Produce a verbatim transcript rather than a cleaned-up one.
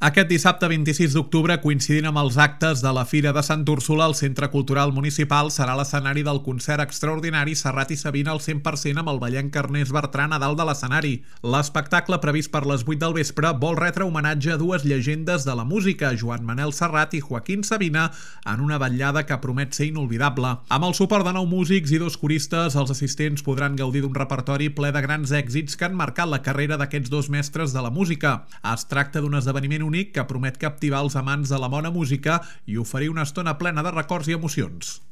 Aquest dissabte vint-i-sis d'octubre, coincidint amb els actes de la Fira de Sant Úrsula, el Centre Cultural Municipal serà l'escenari del concert extraordinari Serrat i Sabina al cent per cent amb el ballenc Ernest Bertran a dalt de l'escenari. L'espectacle, previst per les vuit del vespre, vol retre homenatge a dues llegendes de la música, Joan Manel Serrat i Joaquín Sabina, en una vetllada que promet ser inolvidable. Amb el suport de nou músics i dos coristes, els assistents podran gaudir d'un repertori ple de grans èxits que han marcat la carrera d'aquests dos mestres de la música. Es tracta d'un esdeveniment únic que promet captivar els amants de la bona música i oferir una estona plena de records i emocions.